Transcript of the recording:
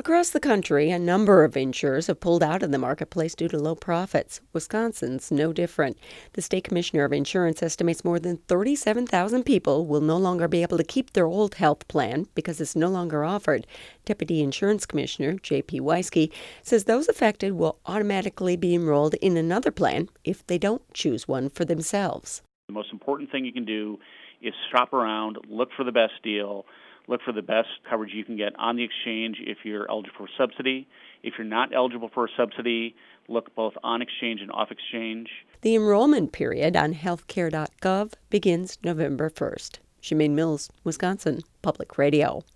Across the country, a number of insurers have pulled out of the marketplace due to low profits. Wisconsin's no different. The state commissioner of insurance estimates more than 37,000 people will no longer be able to keep their old health plan because it's no longer offered. Deputy Insurance Commissioner J.P. Weisky says those affected will automatically be enrolled in another plan if they don't choose one for themselves. The most important thing you can do is shop around, look for the best deal, look for the best coverage you can get on the exchange if you're eligible for subsidy. If you're not eligible for a subsidy, look both on exchange and off exchange. The enrollment period on healthcare.gov begins November 1st. Shemaine Mills, Wisconsin Public Radio.